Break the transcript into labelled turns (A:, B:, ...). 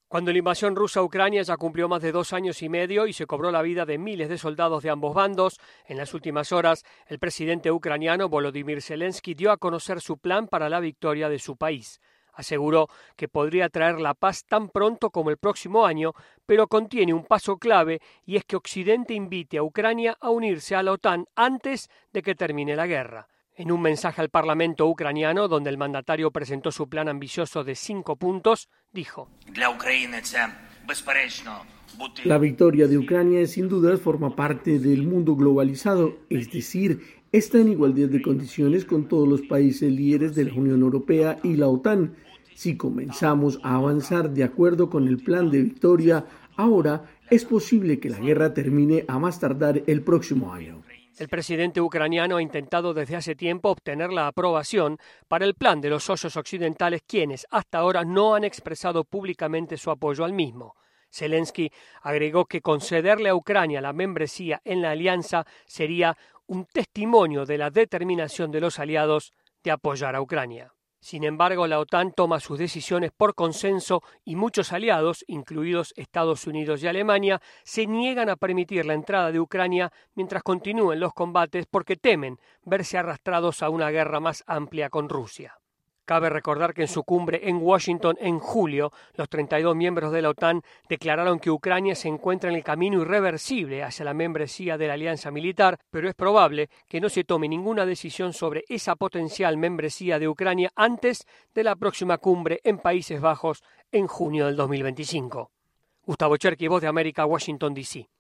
A: Cuando la invasión rusa a Ucrania ya cumplió más de 2 años y medio y se cobró la vida de miles de soldados de ambos bandos, en las últimas horas el presidente ucraniano Volodymyr Zelensky dio a conocer su plan para la victoria de su país. Aseguró que podría traer la paz tan pronto como el próximo año, pero contiene un paso clave y es que Occidente invite a Ucrania a unirse a la OTAN antes de que termine la guerra. En un mensaje al Parlamento ucraniano, donde el mandatario presentó su plan ambicioso de 5 puntos, dijo:
B: La victoria de Ucrania sin dudas forma parte del mundo globalizado, es decir, está en igualdad de condiciones con todos los países líderes de la Unión Europea y la OTAN. Si comenzamos a avanzar de acuerdo con el plan de victoria, ahora es posible que la guerra termine a más tardar el próximo año.
A: El presidente ucraniano ha intentado desde hace tiempo obtener la aprobación para el plan de los socios occidentales, quienes hasta ahora no han expresado públicamente su apoyo al mismo. Zelensky agregó que concederle a Ucrania la membresía en la alianza sería un testimonio de la determinación de los aliados de apoyar a Ucrania. Sin embargo, la OTAN toma sus decisiones por consenso y muchos aliados, incluidos Estados Unidos y Alemania, se niegan a permitir la entrada de Ucrania mientras continúen los combates porque temen verse arrastrados a una guerra más amplia con Rusia. Cabe recordar que en su cumbre en Washington en julio, los 32 miembros de la OTAN declararon que Ucrania se encuentra en el camino irreversible hacia la membresía de la alianza militar, pero es probable que no se tome ninguna decisión sobre esa potencial membresía de Ucrania antes de la próxima cumbre en Países Bajos en junio del 2025. Gustavo Cherky, Voz de América, Washington, D.C.